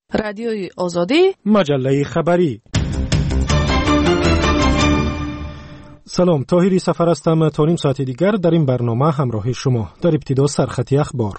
رادیوی آزادی، مجله خبری. سلام، طاهری سفر هستم. تا نیم ساعت دیگر در این برنامه همراه شما. در ابتدا سرخطی اخبار.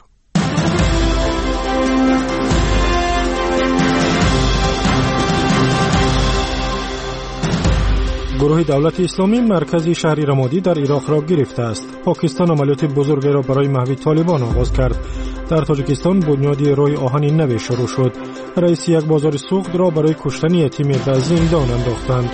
گروه دولت اسلامی مرکزی شهر رمادی در عراق را گرفته است. پاکستان عملیات بزرگی را برای محو طالبان آغاز کرد. در تاجیکستان بنیاد راه آهن نوی شروع شد. رئیس یک بازار سوخت را برای کشتن یتیم به زندان انداختند.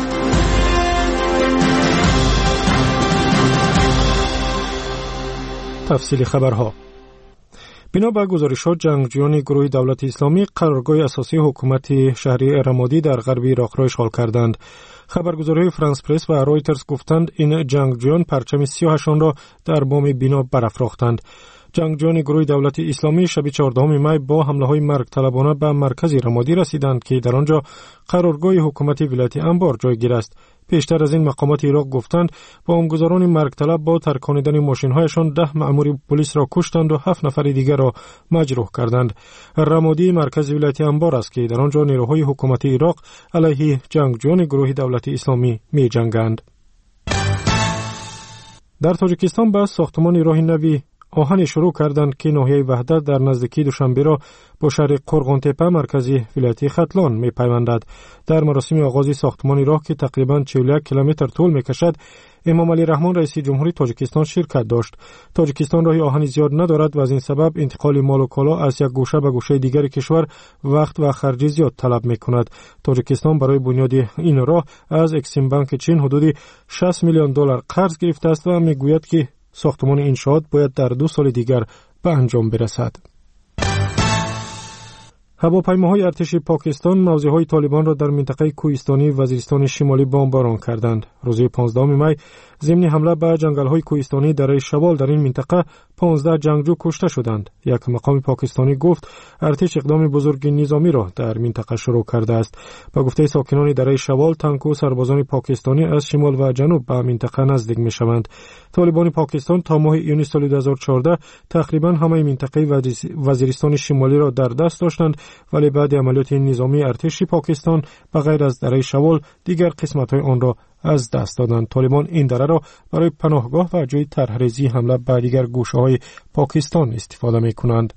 تفصیل خبرها. بنا به گزارشات، جنگجویان گروه دولت اسلامی قرارگاه اساسی حکومت شهری رمادی در غرب عراق را اشغال کردند. خبرگزاری فرانس پرس و رویترز گفتند این جنگجویان پرچم سیاهشان را در بام بنا برافراختند. جنگجویان گروه دولت اسلامی شب 14 می با حمله‌های مرگ طلبانه به مرکز رمادی رسیدند که در آنجا قرارگاه حکومت ولایت انبار جایگیر است. پیشتر از این مقامات عراق گفتند بمبگذاران مرگ طلب با ترکاندن ماشین‌هایشان 10 مأمور پلیس را کشتند و 7 نفر دیگر را مجروح کردند. رمادی مرکز ولایت انبار است که در آنجا نیروهای حکومت عراق علیه جنگجویان گروه دولت اسلامی می‌جنگند. در تاجیکستان با ساختمان راه نوی آهن شروع کردند که ناحیه وحدت در نزدیکی دوشنبه را با شهر قرغانتپه مرکزی ولایت ختلان می‌پیوندد. در مراسم آغاز ساختمان راه که تقریباً 41 کیلومتر طول می‌کشد، امام علی رحمان رئیس جمهوری تاجیکستان شرکت داشت. تاجیکستان راه آهن زیاد ندارد و از این سبب انتقال مال و کالا از یک گوشه به گوشه دیگر کشور وقت و خرج زیاد طلب می‌کند. تاجیکستان برای بنیاد این راه از اکسیم بانک چین حدود 60 میلیون دلار قرض گرفته است و می‌گوید که ساختمان انشاءات باید در 2 سال دیگر به انجام برسد. هواپیماهای ارتش پاکستان موضع‌های طالبان را در منطقه کوهستانی وزیرستان شمالی بمباران کردند. روز 15 می ضمن حمله به جنگل‌های کوهستانی دره شوال در این منطقه 15 جنگجو کشته شدند. یک مقام پاکستانی گفت ارتش اقدام بزرگ نظامی را در منطقه شروع کرده است. با گفته ساکنان دره شوال، تانک و سربازان پاکستانی از شمال و جنوب به منطقه نزدیک می‌شوند. طالبان پاکستان تا ماه یونیو سال 2014 تقریباً همه منطقه وزیرستان شمالی را در دست داشتند، ولی بعد عملیات نظامی ارتش پاکستان به غیر از دره شوال دیگر قسمت‌های آن را از دست دادند. طالبان این دره را برای پناهگاه و جای طرح‌ریزی حمله به دیگر گوشه‌های پاکستان استفاده می‌کنند.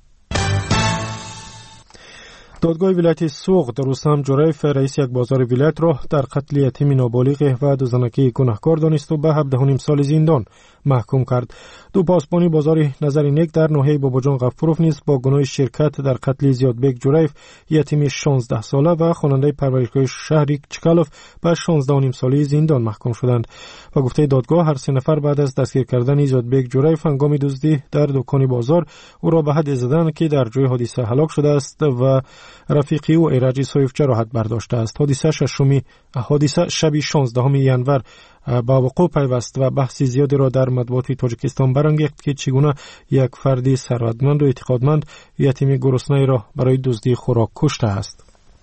دادگاه ولایت سوغد رستم جوریف رئیس یک بازار ولایت را در قتل یتیم نابالغ و 2 زنکی گناهکار دانست و به 17.5 سال زندان محکوم کرد. 2 پاسبانی بازار نظرینک در ناحیه باباجان غفوروف نیز با گناه شرکت در قتل زیادبک جوریف یتیم 16 ساله و خواننده پرورشگاه شهری چکالوف به 16.5 ساله زندان محکوم شدند. با گفته دادگاه هر 3 نفر بعد از دستگیر کردن زیادبک جوریف هنگام دزدی در دکان بازار او را به حد زدن که در جای حادثه هلاک شده است و رفیقی او ایرج سویف جراحت برداشته است. حادثه شب 16 ژانویه با وقوع پیوست و بحث زیادی را در مطبوعات تاجیکستان برانگیخت که چگونه یک فرد ثروتمند و اعتقادمند یتیم گرسنه را برای دزدی خوراک کشته است.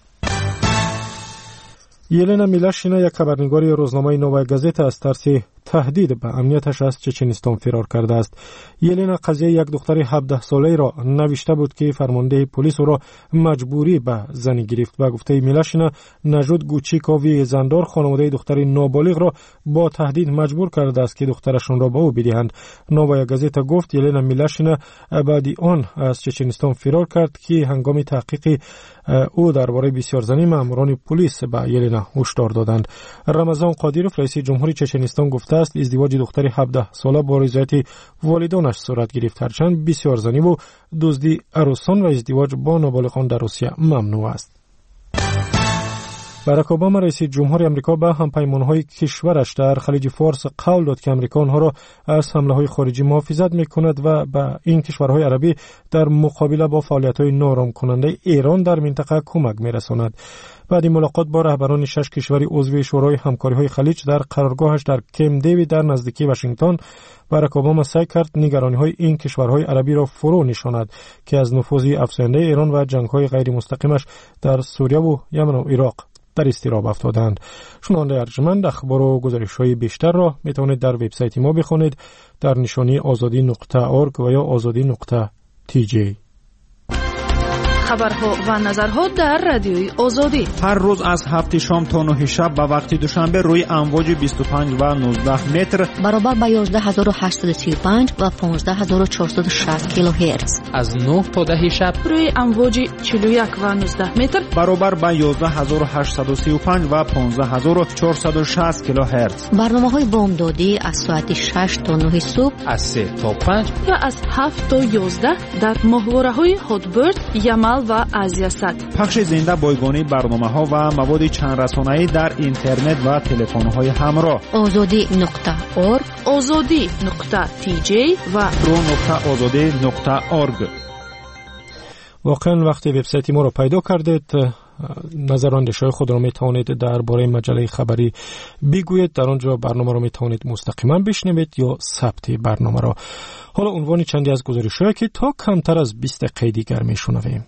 یلنا میلاشینا یک خبرنگار روزنامه نوای گازت از ترس تهدید به امنیتش از چچنستان فرار کرده است. یلنا قضیه یک دختر 17 ساله را نوشته بود که فرمانده پلیس او را مجبوری به زنی گرفت. به گفته میلاشینا، نژاد گوچیکووی زندار خانواده دختر نابالغ را با تهدید مجبور کرده است که دخترشان را به او بدهند. نوای گازت گفت یلنا میلاشینا بعد آن از چچنستان فرار کرد که هنگام تحقیق او درباره بسیارزنی ماموران پلیس به یلنا هشدار دادند. رمضان قادیروف رئیس جمهوری چچنستان گفته است ازدواج دختر 17 ساله با رضایت والدانش صورت گرفت، هرچند بسیارزنی و دزدی عروسان و ازدواج با نابالغان در روسیه ممنوع است. باراک اوباما رئیس جمهوری آمریکا به همپیمانهای کشورش در خلیج فارس قول داد که آمریکا آنها را از حمله‌های خارجی محافظت می‌کند و به این کشورهای عربی در مقابله با فعالیت‌های نارام کننده ایران در منطقه کمک می‌رساند. بعد ملاقات با رهبران 6 کشور عضو شورای همکاری‌های خلیج در قرارگاهش در کمپ دیوید در نزدیکی واشنگتن، باراک اوباما سعی کرد نگرانی‌های این کشورهای عربی را فرو نشاند که از نفوذ افزاینده ایران و جنگ‌های غیر مستقیمش در سوریه و یمن و عراق در اضطراب افتادند. شنونده ارجمند، اخبار و گزارش‌های بیشتر را میتوانید در وبسایت ما بخوانید در نشانی azadi.org و یا azadi.tj. خبرها و نظرها در رادیوی آزادی. هر روز از 7 شام تا 9 شب به وقت دوشنبه روی امواج 25 و 19 متر برابر با 11835 و 15460 کیلوهرتز. از 9 تا 10 شب روی امواج 41 و 19 متر برابر با 11835 و 15460 کیلوهرتز. برنامه‌های بامدادی از ساعت 6 تا 9 صبح، از 3 تا 5 و از 7 تا 11 در ماهواره‌های هاتبرد، یمل و ازیاست. پخش زنده بایگانی برنامه‌ها و مواد چند رسانه‌ای در اینترنت و تلفن‌های همراه. azadi.org، azadi.tj و pro.azadi.org. واقعا وقتی وبسایت ما رو پیدا کردید، نظر و اندیشه‌های خود را می توانید درباره مجله خبری بگویید. در آنجا برنامه را می توانید مستقیما بشنوید یا ثبت برنامه را. حالا عنوان چندی از گزارش‌هایی که تا کمتر از 20 دقیقه دیگر میشنویم.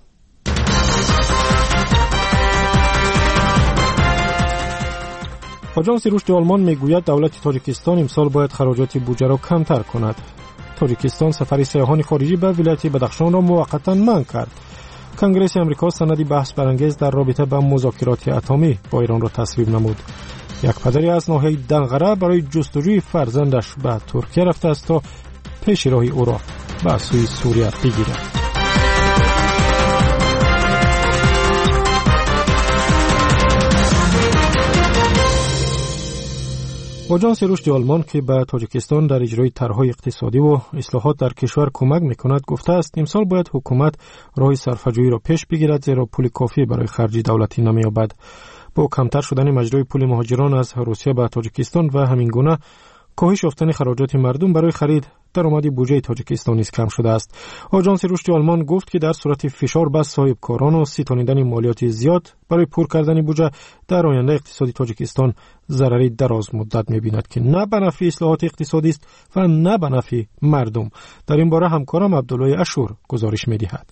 آژانس رشد آلمان میگوید دولت تاجیکستان امسال باید خراجات بودجه را کمتر کند. تاجیکستان سفر سیاحان خارجی به ولایت بدخشان را موقتا منع کرد. کنگره آمریکا سندی بحث برانگیز در رابطه با مذاکرات اتمی با ایران را تصویب نمود. یک پدری از ناحیه دنغره برای جستجوی فرزندش به ترکیه رفته است تا پیش راهی او را به سوی سوریه بگیرد. آژانس رشد آلمان که به تاجیکستان در اجرای طرح‌های اقتصادی و اصلاحات در کشور کمک می‌کند گفته است امسال باید حکومت راه صرفه‌جویی را پیش بگیرد، زیرا پول کافی برای خرج دولتی نمی‌یابد. با کمتر شدن مجرای پول مهاجران از روسیه به تاجیکستان و همین گونه کاهش یافتن خراجات مردم برای خرید درآمد بودجه تاجیکستان نیز کم شده است. آژانس رشد آلمان گفت که در صورت فشار بر صاحبکاران و ستانیدن مالیات زیاد برای پر کردن بودجه در آینده اقتصادی تاجیکستان ضرری دراز مدت می‌بیند که نه به نفع اصلاحات اقتصادی است و نه به نفع مردم. در این باره همکارم عبدالله اشور گزارش می‌دهد.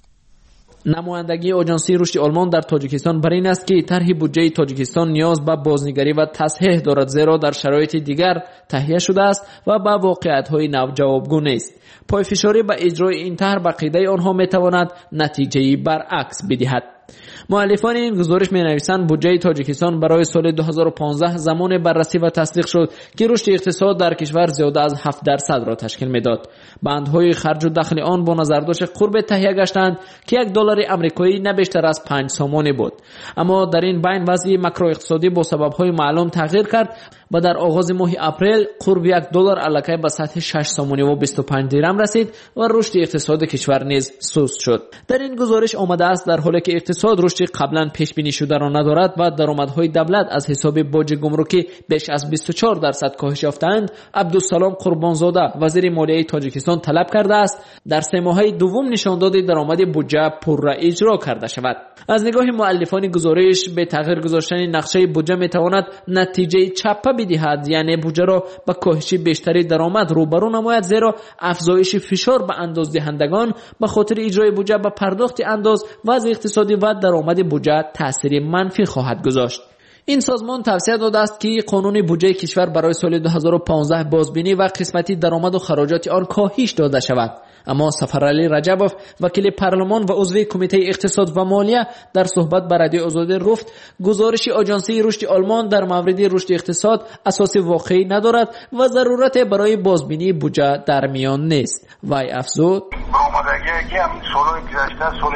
نمایندگی آژانسی رشد آلمان در تاجیکستان بر این است که طرح بودجه تاجیکستان نیاز به بازنگری و تصحیح دارد، زیرا در شرایط دیگر تهیه شده است و به واقعیت‌های نو جوابگو نیست. پایفشاری به اجرای این طرح به عقیده آنها می‌تواند نتیجه‌ای برعکس بدهد. مؤلفان این گزارش می‌نویسند بودجه تاجیکستان برای سال 2015 زمان بررسی و تصدیق شد که رشد اقتصاد در کشور زیاده از 7% را تشکیل می‌داد. بندهای خرج و دخل آن با نظرداشت قرب تهیه گشتند که $1 آمریکایی نه بیشتر از 5 سامانی بود. اما در این بین وضع ماکرواقتصادی با سبب‌های معلوم تغییر کرد و در آغاز ماه اپریل قرب $1 الکی به سطح 6 سامانی و 25 درم رسید و رشد اقتصاد کشور نیز سست شد. در این گزارش آمده است در حالی که اقتصاد رشد قبلا پیش بینی شده را ندارد و درآمدهای دولت از حساب باج گمرکی بیش از 24% کاهش یافتند، عبدالسلام قربانزاده وزیر مالیه تاجیکستان طلب کرده است در 3 ماهه دوم نشانداد درآمد بودجه پر را اجرا کرده شود. از نگاه مؤلفان گزارش به تغییر گذاشتن نقشه بودجه میتواند نتیجه چپه بدهد، یعنی بودجه را با کاهش بیشتری درآمد روبرو نماید، زیرا افزایش فشار به اندازدهندگان به خاطر اجرای بودجه به پرداخت انداز وضع اقتصادی و درآمد بودجه تأثیر منفی خواهد گذاشت. این سازمان توصیه داده است که قانون بودجه کشور برای سال 2015 بازبینی و قسمتی درآمد و خراجات آن کاهش داده شود. اما سفرعلی رجبوف وکیل پارلمان و عضو کمیته اقتصاد و مالیه در صحبت با رادیو آزادی گفت گزارش آژانسی رشد آلمان در مورد رشد اقتصاد اساس واقعی ندارد و ضرورت برای بازبینی بودجه در میان نیست. وی افزود آمادگی هم سال گذشته سال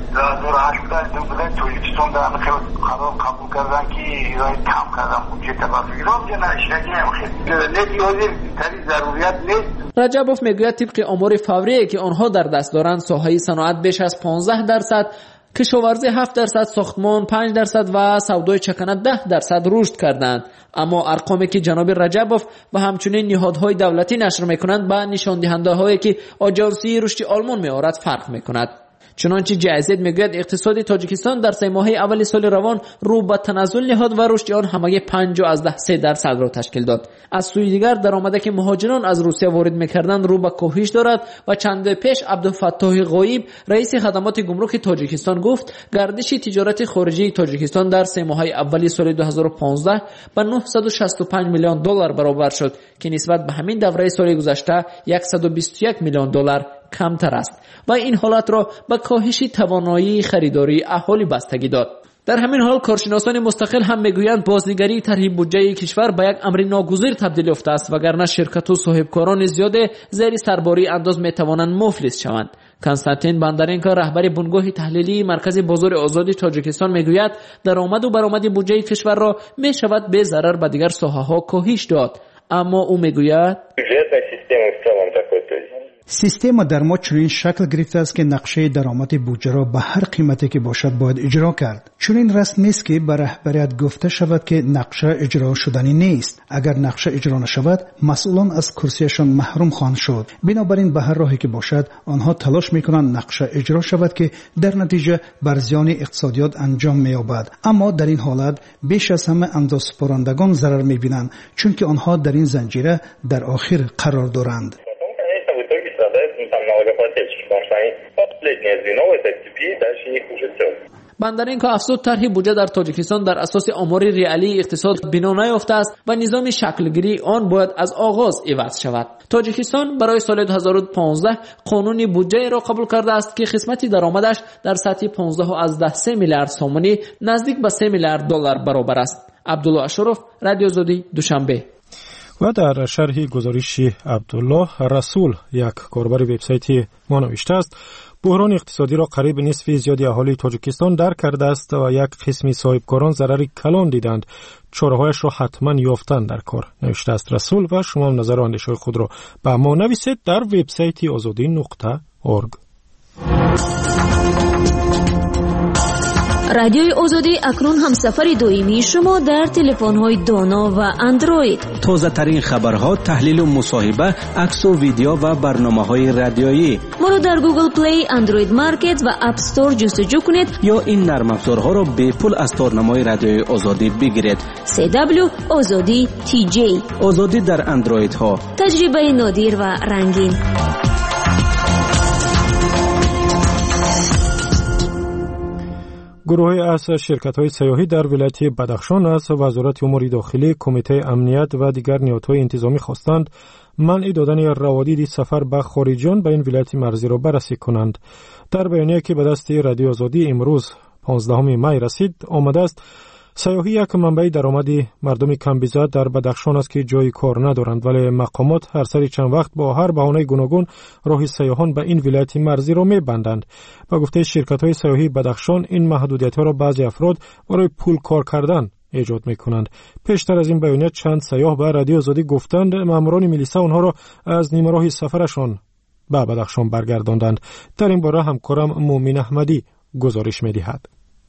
2018 بودن تاجیکستان در قرار قبول کردن که ایران کم کردن بودجه تبعیض ایران نشدگی هم خیلی نیازی تری ضروریت نیست. رجبوف میگوید طبق آمار فوری که آنها در دست دارند ساحه صنعت بیش از 15%، کشاورزی 7%، ساختمان 5% و سودای چکنه 10% رشد کردند. اما ارقامی که جناب رجبوف و همچنین نهادهای دولتی نشر میکنند با نشان دهنده هایی که آژانسی رشد آلمان میآورد فرق میکند. چنانچه جایزید میگوید اقتصاد تاجیکستان در 3 ماهه اول سال روان رو به تنزل نهاد و رشد آن همگی 5.3% را تشکیل داد. از سوی دیگر درآمدی که مهاجران از روسیه وارد میکردند رو به کاهش دارد و چند پیش عبدالفتاح غایب رئیس خدمات گمرک تاجیکستان گفت گردش تجارت خارجی تاجیکستان در 3 ماهه اول سال 2015 به $965 میلیون برابر شد که نسبت به همین دوره سال گذشته $121 میلیون کمتر است و این حالت را به کاهش توانایی خریداری اهالی بستگی داد. در همین حال کارشناسان مستقل هم میگویند بازنگری طرح بودجه کشور به یک امر ناگزیر تبدیل یافته است، وگرنه شرکت و صاحبکاران زیاد زیر سرباری انداز میتوانند مفلس شوند. کنستانتین بندرینکا رهبر بنگاه تحلیلی مرکز بازار آزادی تاجیکستان میگوید درآمد و برآمد بودجه کشور را میشود به ضرر به دیگر ساحه‌ها کاهش داد، اما او میگوید سیستم در ما چنین شکل گرفته است که نقشه درآمد بودجه را به هر قیمتی که باشد باید اجرا کرد. چنین رسم نیست که به رهبریت گفته شود که نقشه اجرا شدنی نیست. اگر نقشه اجرا نشود مسئولان از کرسیشان محروم خواهند شد. بنابراین به هر راهی که باشد آنها تلاش میکنند نقشه اجرا شود که در نتیجه بر زیان اقتصادیات انجام مییابد. اما در این حالت بیش از همه اندازه‌سپارندگان ضرر میبینند، چون که آنها در این زنجیره در آخر قرار دارند. بندرینکا افزود طرح بودجه در تاجیکستان در اساس آمار ریالی اقتصاد بنا نیافته است و نظام شکلگیری آن باید از آغاز عوض شود. تاجیکستان برای سال 2015 قانون بودجه را قبول کرده است که قسمت درآمدش در سطح 15.3 میلیارد سومانی نزدیک به 3 میلیارد دلار برابر است. عبدالله اشرف، رادیو آزادی، دوشنبه. و در شرح گزارش عبدالله رسول، یک کاربر وبسایت ما نوشته است بحران اقتصادی را قریب نصف زیادی اهالی تاجیکستان درک کرده است و یک قسمی صاحبکاران ضرری کلان دیدند، چاره‌هایش را حتما یافتند در کار، نوشته است رسول. و شما هم نظر و اندیشه خود را به ما نویسید در وبسایت azadi.org. رادیوی آزادی اکنون هم سفر دائمی شما در تلفن‌های دانا و اندروید. تازه ترین خبرها، تحلیل و مصاحبه، عکس و ویدیو و برنامه‌های رادیویی. ما را در گوگل پلی، اندروید مارکت و اپ استور جستجو کنید یا این نرم افزارها را به پول از تارنمای رادیوی آزادی بگیرید. CW آزادی TJ. آزادی در اندروید ها. تجربه نادر و رنگین. گروهی از شرکت‌های سیاحی در ولایت بدخشان از وزارت امور داخلی، کمیته امنیت و دیگر نهادهای انتظامی خواستند منع دادن روادید سفر به خارجیان به این ولایت مرزی را بررسی کنند. در بیانیه‌ای که به دست رادیو آزادی امروز 15 می رسید آمده است سیاحی یک منبع درآمدی مردم کمبیزه در بدخشان است که جای کار ندارند، ولی مقامات هر سری چند وقت با هر بهانه گوناگون راه سیاحان به این ولایت مرزی را می‌بندند. با گفته شرکت‌های سیاحی بدخشان این محدودیت‌ها را بعضی افراد برای پول کار کردن ایجاد می‌کنند. پیشتر از این بیانیه چند سیاح به رادیو آزادی گفتند ماموران ملیسا آنها را از نیمه راه سفرشان به بدخشان برگرداندند. در این باره همکارم مومن احمدی گزارش می‌دهد.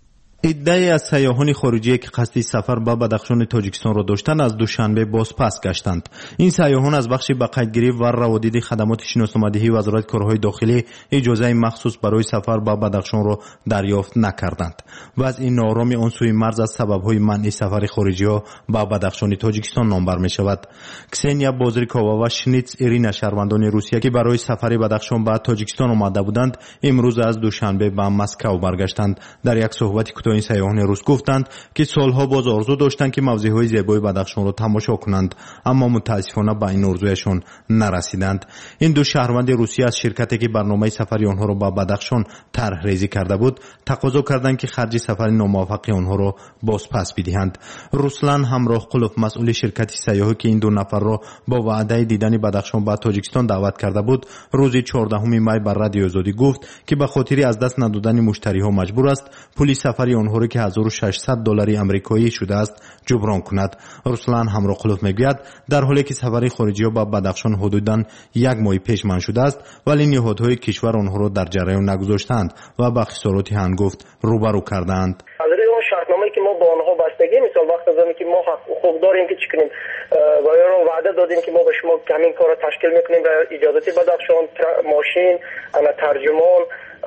عده‌ای از سیاحان خارجی که قصد سفر به بدخشان تاجیکستان را داشتند از دوشنبه باز پس گشتند. این سیاحان از بخش به قیدگیری و روادید خدمات شناسنامه‌دهی وزارت کارهای داخلی اجازه مخصوص برای سفر به بدخشان را دریافت نکردند. وضع این ناآرامی آن سوی مرز از سبب‌های منع سفر خارجی‌ها به بدخشان تاجیکستان نام بر می‌شود. کسنیا بازریکووا و شنیتس ایرینا شهروندان روسیه که برای سفر بدخشان به تاجیکستان آمده بودند امروز از دوشنبه به مسکو برگشتند. در یک صحبت این سیاحان روس گفتند که سالها باز آرزو داشتند که موضع‌های زیبای بدخشان را تماشا کنند، اما متاسفانه به این آرزویشان نرسیدند. این دو شهروند روسی از شرکتی که برنامه سفری آنها را به بدخشان طرح ریزی کرده بود تقاضا کردند که خرج سفر ناموفق آنها را باز پس بدهند. روسلان همراه قلوف مسئول شرکت سیاحی که این دو نفر را با وعده دیدن بدخشان به تاجیکستان دعوت کرده بود روز 14 می بر رادیو آزادی گفت که به خاطر از دست ندادن مشتری‌ها مجبور است پول سفری آنها را که 1600 دلار آمریکایی شده است جبران کند. روسلان همراه قلوف میگوید در حالی که سفر خارجی‌ها به بدخشان حدوداً یک ماه پیش منع شده است ولی نهادهای کشور آنها را در جریان نگذاشتند و با خسارات هنگفت روبرو کردند. شرطنامه‌ای که ما با آنها بستگی مثال وقت زمانی که ما حقوق داریم که چیکنیم و یا رو وعده دادیم که ما به شما همین کار را تشکیل میکنیم و اجازه بدخشان، ماشین، ترجمان،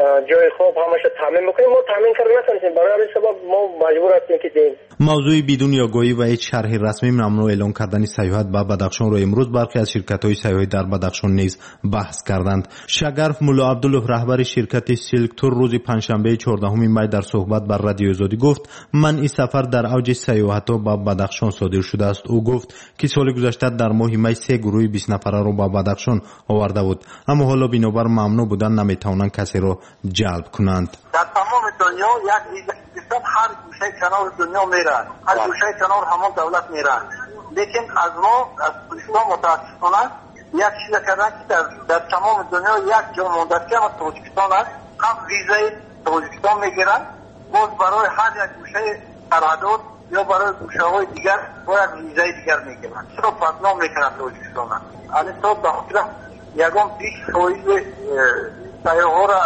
جای خوب همش تامین بکنیم. ما تامین کردن نتونیم، برای همین سبب ما مجبور هستیم که دیم. موضوع بدون آگاهی و هیچ شرح رسمی ممنوع اعلام کردن سیاحت به بدخشان رو امروز برخی از شرکت‌های سیاحتی در بدخشان نیز بحث کردند. شگرف مولا عبدالله رهبر شرکت سیلک تور روز پنجشنبه 14 می در صحبت با رادیو آزادی گفت من این سفر در اوج سیاحت به بدخشان صادر شده است. او گفت که سال گذشته در ماه می 3 گروه 20 نفره رو به بدخشان آورده بود، اما حالا بنابر ممنوع بودن نمیتوانند کسی رو جلب کنند. در تمام دنیا یک ویزا گرفتن هر گوشه کنار دنیا میرن، هر گوشه کنار همون دولت میرن، لیکن از ما از پاکستان متاسفانه یک چیز کردن که در تمام دنیا یک جا مندرجه از تاجیکستان است، هم ویزای تاجیکستان میگیرن، باز برای هر یک گوشه قرارداد یا برای گوشه های دیگر باید ویزای دیگر میگیرن. چرا بدنام میکنن تاجیکستان؟ الان تا به خاطر یگان 20% سیاح‌ها را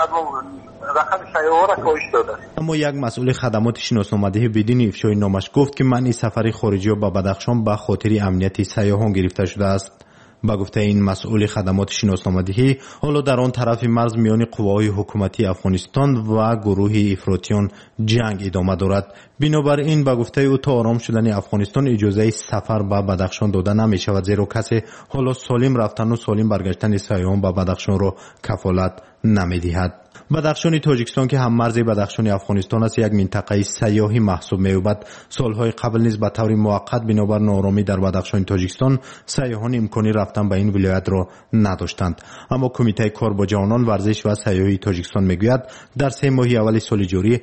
رقم سیاح‌ها را کاهش داده. اما یک مسئول خدمات شناسنامه‌دهی بدون افشای نامش گفت که منع سفر خارجی به بدخشان به خاطر امنیت سیاحان گرفته شده است. با گفته این مسئول خدمات شناسنامه‌دهی، حالا در آن طرف مرز میان قواهای حکومتی افغانستان و گروه افراطیان جنگ ادامه دارد. بنابراین با گفته او تا آرام شدن افغانستان اجازه سفر به بدخشان داده نمی شود، زیرا کسی حالا سالم رفتن و سالم برگشتن سیاحان به بدخشان را کفالت نمی دهد. بدخشان تاجیکستان که هم مرز بدخشان افغانستان است یک منطقه سیاحی محسوب می‌یابد. سالهای قبل نیز به طور موقت بنابر ناآرامی در بدخشان تاجیکستان سیاحان امکانی رفتن به این ولایت را نداشتند. اما کمیته کار با جوانان ورزش و سیاحی تاجیکستان میگوید در 3 ماه اول سال جاری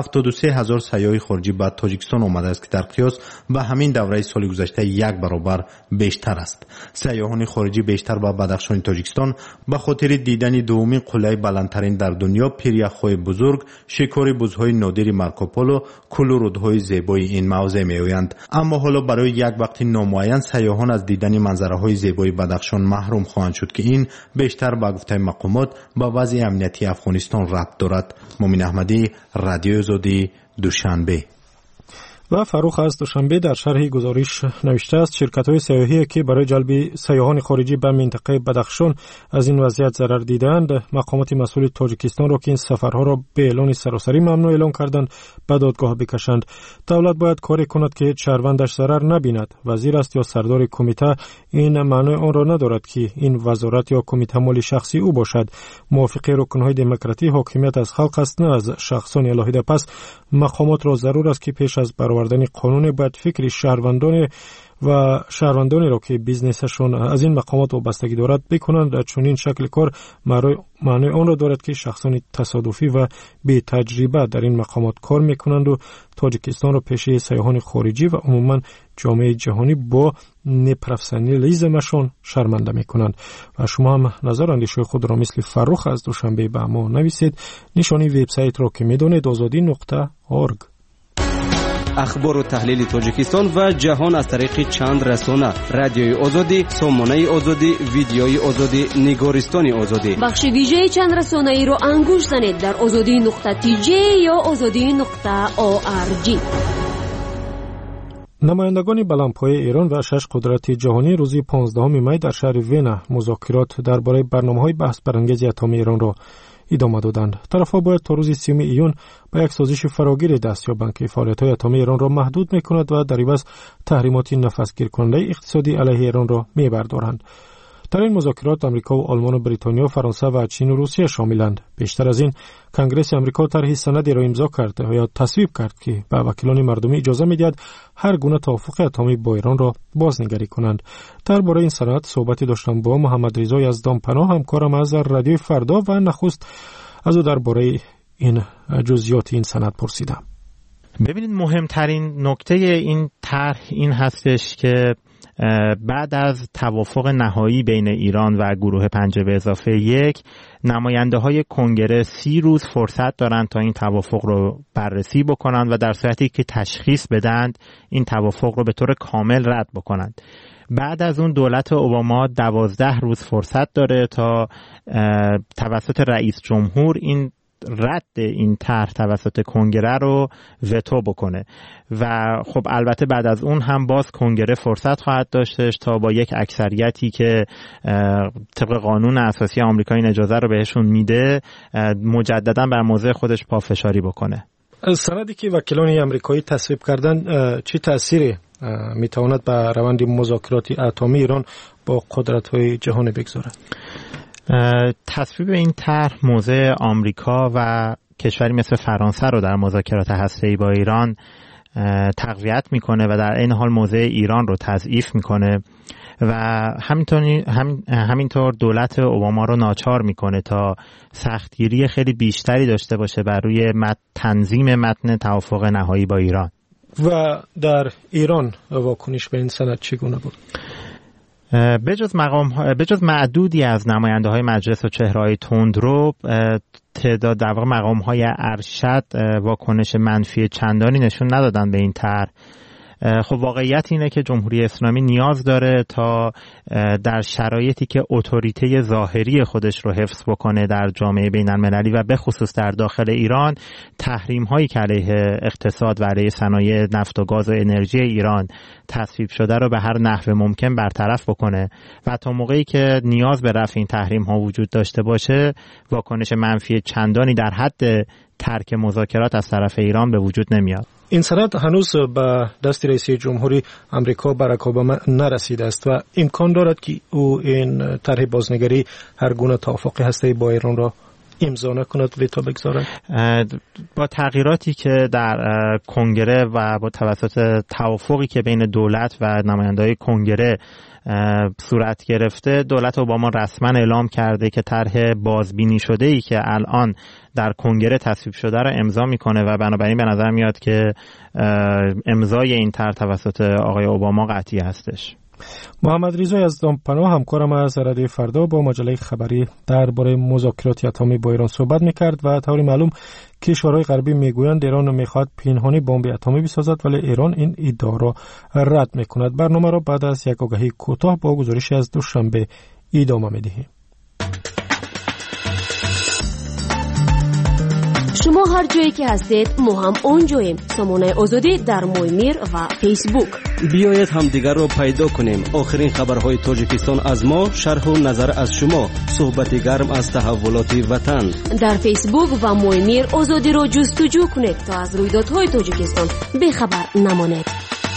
73000 سیاح خارجی به تاجیکستان آمده است که در قیاس به همین دوره سال گذشته 1 برابر بیشتر است. سیاحان خارجی بیشتر به بدخشان تاجیکستان به خاطر دیدن دومین قلعه بلندترین در دنیا، پیریخ‌های بزرگ، شکار بزهای نادر مارکوپولو، کل و رودهای زیبای این موضع می‌آیند. اما حالا برای یک وقت نامعین سیاحان از دیدن منظره‌های زیبای بدخشان محروم خواهند شد که این بیشتر به گفته مقامات با وضع امنیتی افغانستان ربط دارد. مومن احمدی، رادیو آزادی، دوشنبه. و فروخ از دوشنبه در شرح گزارش نوشته است شرکت‌های سیاحی که برای جلب سیاحان خارجی به منطقه بدخشان از این وضعیت ضرر دیدند، مقامات مسئول تاجیکستان را که این سفرها را به اعلان سراسری ممنوع اعلان کردند به دادگاه بکشند. دولت باید کاری کند که شهروندش ضرر نبیند. وزیر است یا سردار کمیته این معنی آن را ندارد که این وزارت یا کمیته مال شخصی او باشد. موافق رکن‌های دموکراتی حاکمیت از خلق است نه از شخصان الهیده. پس مقامات را ضرور است که پیش از برآوردن قانون باید فکر شهروندانی را که بیزنسشون از این مقامات وابستگی دارد بکنند. چون این شکل کار معنی آن را دارد که شخصان تصادفی و بی تجربه در این مقامات کار میکنند و تاجیکستان را پیش سیاحان خارجی و عموما جامعه جهانی با نپروفسیونالیسمشون شرمنده میکنند. و شما هم نظر اندیشه خود را مثل فروخ از دوشنبه به ما نویسید. نشانی وبسایت را که میدونید azadi.org. اخبار و تحلیل تاجیکستان و جهان از طریق چند رسانه: رادیوی آزادی، سامانه آزادی، ویدیوی آزادی، نگارستان آزادی. بخش ویژه چند رسانه ای را انگوش زنید در azadi.tj یا azadi.org. نمایندگان بلندپایه ایران و 6 قدرت جهانی روز 15 می در شهر وین مذاکرات درباره برنامه‌های بحث برانگیز اتمی ایران را ادامه دادند. طرف‌ها باید تا روز 30 ایون با یک سازش فراگیر دست یابند که فعالیت‌های اتمی ایران را محدود می‌کند و در عوض تحریمات نفسگیر کننده اقتصادی علیه ایران را می‌بردارند. در این مذاکرات آمریکا و آلمان و بریتانیا، فرانسه و چین و روسیه شاملند. بیشتر از این، کنگره آمریکا طرح سندی را امضا کرد یا تصویب کرد که به وکیلان مردمی اجازه می‌دهد هر گونه توافق اتمی با ایران را بازنگری کنند. درباره این سند صحبتی داشتم با محمد رضا یزدانپناه، همکارم از رادیو فردا، و نخست از او درباره این جزئیات این سند پرسیدم. ببینید، مهمترین نکته این طرح این هستش که بعد از توافق نهایی بین ایران و گروه 5+1 نماینده های کنگره 30 روز فرصت دارند تا این توافق رو بررسی بکنند و در صورتی که تشخیص بدند این توافق رو به طور کامل رد بکنند. بعد از اون دولت اوباما 12 روز فرصت داره تا توسط رئیس جمهور این رد این طرح توسط کنگره رو وتو بکنه و خب البته بعد از اون هم باز کنگره فرصت خواهد داشتش تا با یک اکثریتی که طبق قانون اساسی آمریکا این اجازه رو بهشون میده مجددا بر موضع خودش پافشاری بکنه. سندی که وکیلان آمریکایی تصویب کردن چه تأثیری میتواند به روند مذاکرات اتمی ایران با قدرت‌های جهانی بگذارد؟ تصویب این طرح موضع آمریکا و کشوری مثل فرانسه رو در مذاکرات هسته‌ای با ایران تقویت میکنه و در این حال موضع ایران رو تضعیف میکنه و همینطور دولت اوباما رو ناچار میکنه تا سختگیری خیلی بیشتری داشته باشه بر روی تنظیم متن توافق نهایی با ایران. و در ایران واکنش به این سند چگونه بود؟ بجز معدودی از نماینده های مجلس و چهره‌های تندرو، تعداد در واقع مقام های ارشد واکنش منفی چندانی نشون ندادن به این طرح. خب واقعیت اینه که جمهوری اسلامی نیاز داره تا در شرایطی که اتوریته ظاهری خودش رو حفظ بکنه در جامعه بین المللی و به خصوص در داخل ایران، تحریم هایی که علیه اقتصاد و علیه صنایع نفت و گاز و انرژی ایران تصویب شده رو به هر نحو ممکن برطرف بکنه و تا موقعی که نیاز به رفع این تحریم ها وجود داشته باشه واکنش منفی چندانی در حد ترک مذاکرات از طرف ایران به وجود نمیاد. این سند هنوز به دست رئیس جمهوری آمریکا باراک اوباما نرسیده است و امکان دارد که او این طرح بازنگری هر گونه توافق هسته‌ای با ایران را امضا نکند، ویتو بگذارد. با تغییراتی که در کنگره و با توسط توافقی که بین دولت و نماینده‌های کنگره صورت گرفته، دولت اوباما رسما اعلام کرده که طرح بازبینی شده‌ای که الان در کنگره تصویب شده را امضا میکنه و بنابراین به نظر میاد که امضای این طرح توسط آقای اوباما قطعی هستش. محمد رضا یزدانپناه همکارم از رادیو فردا با مجله خبری درباره مذاکرات اتمی با ایران صحبت میکرد و طوری معلوم کشورهای غربی میگویند ایران میخواد پنهانی بمب اتمی بسازد ولی ایران این ادعا را رد میکند. برنامه را بعد از یک آگهی کوتاه با گزارشی از دوشنبه ادامه میدهیم. شما هر جایی که هستید ما هم اونجاییم. سامانه آزادی در مویمیر و فیسبوک. بیایید همدیگر رو پیدا کنیم. آخرین خبرهای تاجیکستان از ما، شرح و نظر از شما، صحبت گرم از تحولات وطن. در فیسبوک و مویمیر آزادی رو جستجو کنید تا از رویدادهای تاجیکستان بیخبر نمانید.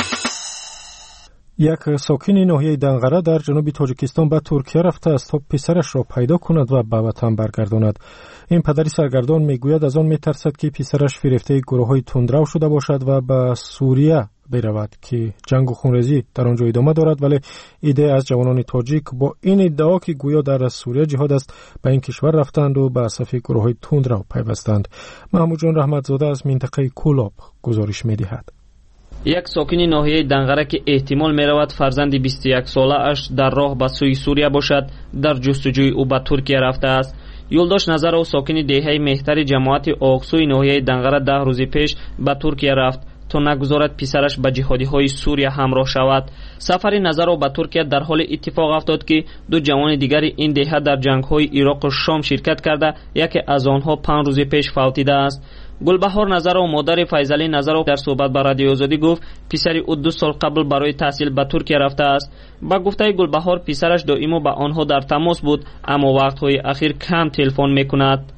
یک ساکن ناحیه دنقره در جنوب تاجیکستان به ترکیه رفته است تا پسرش را پیدا کند و به وطن برگرداند. این پدری سرگردان میگوید از آن میترسد که پسرش فریفته گروه‌های تندرو شده باشد و به سوریه برود که جنگ و خونریزی در آنجا ادامه دارد، ولی ایده از جوانان تاجیک با این ادعا که گویا در سوریه جهاد است به این کشور رفتند و به صف گروه‌های تندرو پیوستند. محمود جان رحمتزاده از منطقه کولاب گزارش می‌دهد. یک ساکن ناحیه دنقره که احتمال می‌رود فرزند 21 ساله اش در راه به سوی سوریه باشد در جستجوی او به ترکیه رفته است. یولداش نظر او ساکن دهه مهتر جماعت آقسوی ناحیه دنقره 10 روز پیش به ترکیه رفت تا نگذارد پسرش به جهادی‌های سوریه همراه شود. سفر نظر او به ترکیه در حال اتفاق افتاد که دو جوان دیگر این دهه در جنگ‌های عراق و شام شرکت کرده، یکی از آنها 5 روز پیش فوتیده است. گلبهار نظر و مادر فیضعلی نظر و در صحبت با رادیو آزادی گفت پسری او 2 سال قبل برای تحصیل به ترکیه رفته است. با گفته گلبهار پسرش دائما با آنها در تماس بود اما وقت‌های اخیر کم تلفن می‌کند.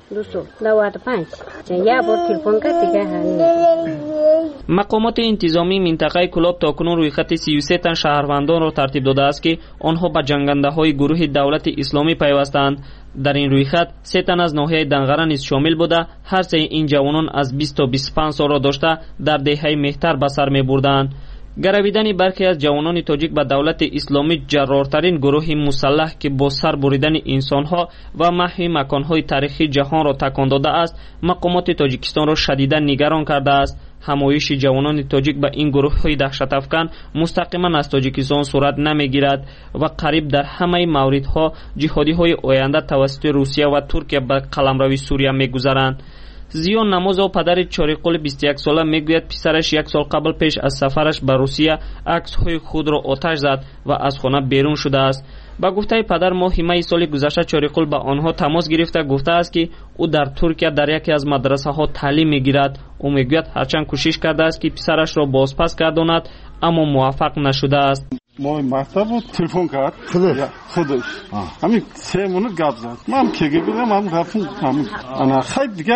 مقامات انتظامی منطقه کلاب تاکنون روی خط 33 تن شهروندان را ترتیب داده است که آنها به جنگنده‌های گروه دولت اسلامی پیوستند. در این روی خط 3 تن از ناحیه دنقره نیز شامل بوده. هر سه این جوانان از 20 تا 25 سال را داشته در دهه مهتر به سر می‌بردند. گرویدن برخی از جوانان تاجیک به دولت اسلامی جرارترین گروه مسلح که با سر بریدن انسانها و محو مکانهای تاریخی جهان را تکان داده است، مقامات تاجیکستان را شدیدا نگران کرده است. همایش جوانان تاجیک به این گروه‌های دهشت افکن مستقیما از تاجیکستان صورت نمیگیرد و قریب در همه موردها جهادی‌های آینده توسط روسیه و ترکیه به قلمروی سوریه می‌گذرند. زیان نماز و پدر چاریقل 21 ساله میگوید پسرش 1 سال قبل پیش از سفرش به روسیه عکس‌های خود را آتش زد و از خانه بیرون شده است. با گفته پدر ماه می سال گذشته چاریقل با آنها تماس گرفته گفته است که او در ترکیه در یکی از مدرسه ها تعلیم میگیرد. او میگوید هرچند کوشش کرده است که پسرش را بازپس گرداند اما موفق نشده است. ما مکتب تلفن کرد خودش همین 3 منوت گپ زد. من که گفتم من رفتم انا خیلی دیگه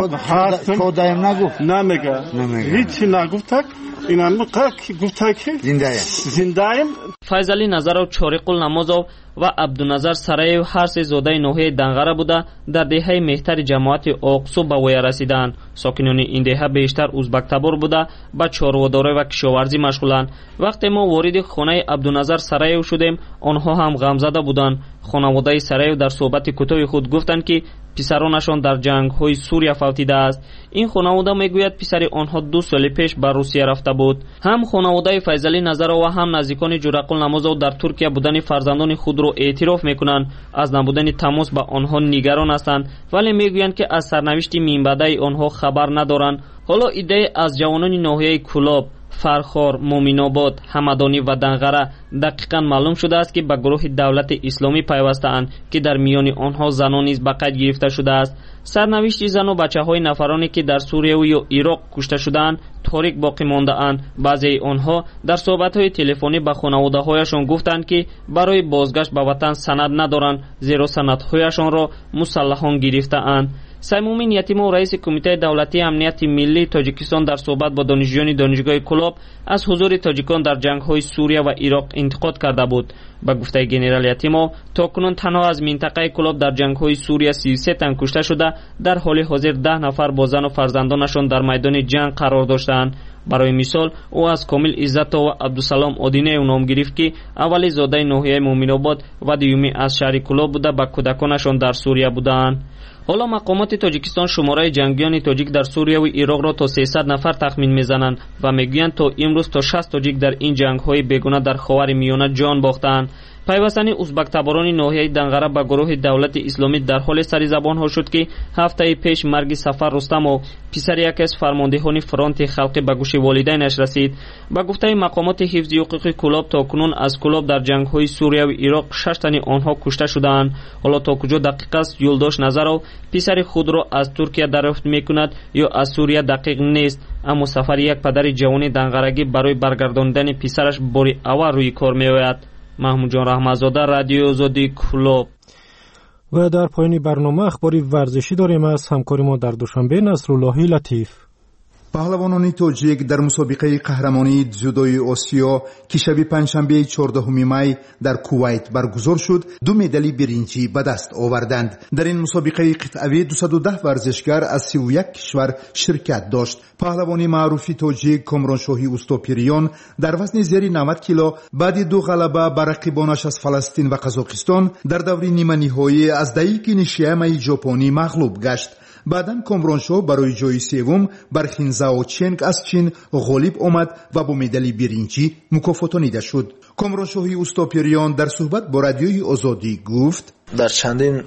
هستم خودم نگفت نمیگه هیچی نگفت. این هم گفته که زنده‌ایم. فیضعلی نظرов چاریقل намозов و عبدالنظر سرایев هر سه زاده ناحیه دنغره بوده در دهه مهتر جماعت آقسو به وی رسیدند. ساکنان این دهه بیشتر ازبک تبار بوده به چاره‌داری و کشاورزی مشغولند. وقتی ما وارد خانه عبدالنظر سرایев شدیم آنها هم غمزده بودند. خانواده سرایев در صحبت کوتاه خود گفتند که پسرانشان در جنگ‌های سوریه فوتیده است. این خانواده میگوید پسر آنها 2 سال پیش به روسیه رفته بود. هم خانواده فیضعلی نظرov و هم نزدیکان جورقل намозov در ترکیه بودن فرزندان خود را اعتراف میکنند. از نبودن تماس با آنها نگران هستند ولی میگویند که از سرنوشت مینبعده آنها خبر ندارند. حالا ایده از جوانان ناحیه کلاب، فرخار، مومین‌آباد، همدانی و دنغره دقیقاً معلوم شده است که به گروه دولت اسلامی پیوسته‌اند که در میان آنها زنان نیز به قید گرفته شده است. سرنوشت زن و بچه‌های نفرانی که در سوریه و یا عراق کشته شده‌اند تاریک باقی مانده‌اند. بعضی آنها در صحبت‌های تلفنی به خانواده‌هایشان گفتند که برای بازگشت به وطن سند ندارند زیرا سندهایشان را مسلحان گرفته‌اند. سیمومین یتیمov رئیس کمیته دولتی امنیت ملی تاجیکستان در صحبت با دانشجویان دانشگاه کلاب از حضور تاجیکان در جنگ‌های سوریه و عراق انتقاد کرده بود. با گفته گنرال یتیمov تاکنون تنها از منطقه کلاب در جنگ‌های سوریه 33 تن کشته شده در حال حاضر 10 نفر با زن و فرزندانشان در میدان جنگ قرار داشتند. برای مثال او از کامل عزت‌ها و عبدالسلام آدینه نام گرفت که اولی زاده ناحیه مومین‌آباد و دومی از شهر کلاب بوده با کودکانشان در سوریه بودند. حالا مقامات تاجیکستان شماره جنگیان تاجیک در سوریه و عراق را تا 300 نفر تخمین میزنند و میگویند تا امروز تا 60 تاجیک در این جنگ‌های بیگانه در خاور میانه جان باختند. پیوستن ازبک تباران ناحیه دنغره به گروه دولت اسلامی در حال سری زبان ها شد که هفته پیش مرگ سفر رستمov پسر یکی از فرماندهان فرانت خلقی به گوش والدینش رسید. با گفته مقامات حفظی حقوق کلاب تا کنون از کلاب در جنگ های سوریه و عراق 6 تن آنها کشته شدند. حالا تا کجا دقیق است یولداش نظرov پسر خود را از ترکیه دریافت میکند یا از سوریه دقیق نیست، اما سفر یک پدر جوان دنغرگی برای برگرداندن پسرش باری اول روی کار میآید. محمود جان رحمتزاده، رادیو آزادی کلاب. و در پایان برنامه اخباری ورزشی داریم از همکار ما در دوشنبه نصرالله لطیف. پهلوانان تاجیک در مسابقه قهرمانی дзюдоی آسیا که شب پنجشنبه 14 می در کویت برگزار شد 2 مدال برنجی به دست آوردند. در این مسابقه قطعی 210 ورزشکار از 31 کشور شرکت داشت. پهلوان معروف تاجیک کامرانشاهی اوستاپیریان در وزن زیر 90 کیلو بعد 2 غلبه بر رقیبانش از فلسطین و قزاقستان در دور نیمه نهایی از دایکی نیشیامی ژاپنی مغلوب گشت. بعداً کامرانشاه برای جای سوم بر خینزاو چنگ از چین غالب آمد و با مدال برنجی مکافاتانیده شد. کامرانشاهی اوستاپیریان در صحبت با رادیوی آزادی گفت در چندین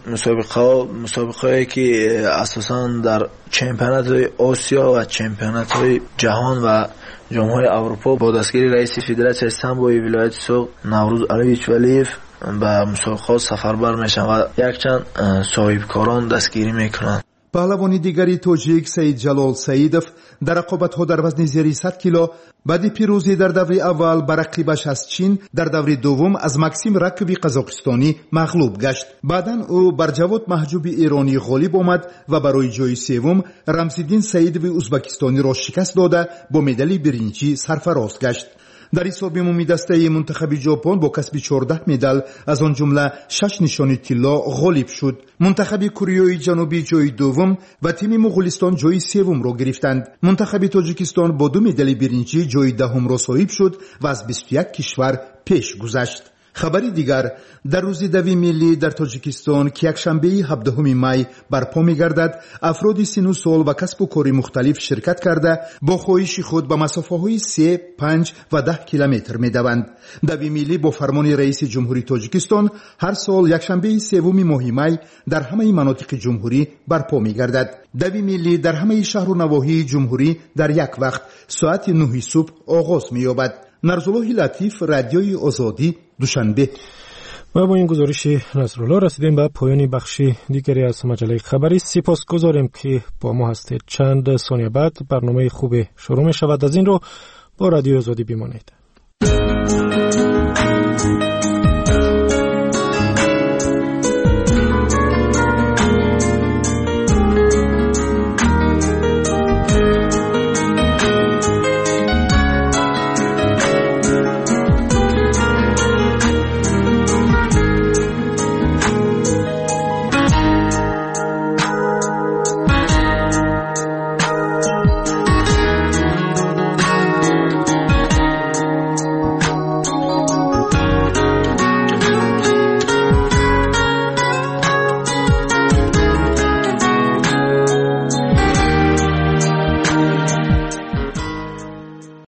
مسابقه‌ای که اساساً در چمپیونات آسیا و چمپیونات جهان و جام‌های اروپا با دستگیری رئیس فدراسیون سامبوی ولایت سوق نوروز علیویچ ولیف به مسابقات سفربر میشن و یک چند صاحبکاران دستگیری میکنند. پهلوانی دیگری تاجیک سید جلال سیدов در رقابت‌ها در وزن زیر 100 کیلو بعد پیروزی در دور اول بر رقیبش از چین در دور دوم از مکسیم رکبی قزاقستانی مغلوب گشت. بعداً او بر جواد محجوب ایرانی غالب آمد و برای جای سوم رمزالدین سیدوی ازبکستانی را شکست داده با مدال برنجی سرفراز گشت. در حساب عمومی دسته منتخب ژاپن با کسب 14 مدال از آن جمله 6 نشان طلا غالب شد. منتخب کره جنوبی جای دوم و تیم مغولستان جای سوم را گرفتند. منتخب تاجیکستان با 2 مدال برنجی جای دهم را صاحب شد و از 21 کشور پیش گذشت. خبری دیگر در روز دوی ملی در تاجیکستان که یکشنبه 17 می برپا می‌گردد افراد سن و سال و کسب و کار مختلف شرکت کرده با خواهش خود به مسافه‌های 3, 5 و 10 کیلومتر می‌دوند. دوی ملی با فرمان رئیس جمهوری تاجیکستان هر سال یکشنبه 3 ماه می در همه مناطق جمهوری برپا می‌گردد. دوی ملی در همه شهر و نواحی جمهوری در یک وقت ساعت 9 صبح آغاز می‌یابد. نصرالله لطیف، رادیوی آزادی، دوشنبه. و با این گزارش نصرالله رسیدیم به پایان بخش دیگری از مجله خبری. سپاسگزاریم که با ما هستید. چند ثانیه بعد برنامه خوب شروع می شود. از این رو با رادیو آزادی بمانید.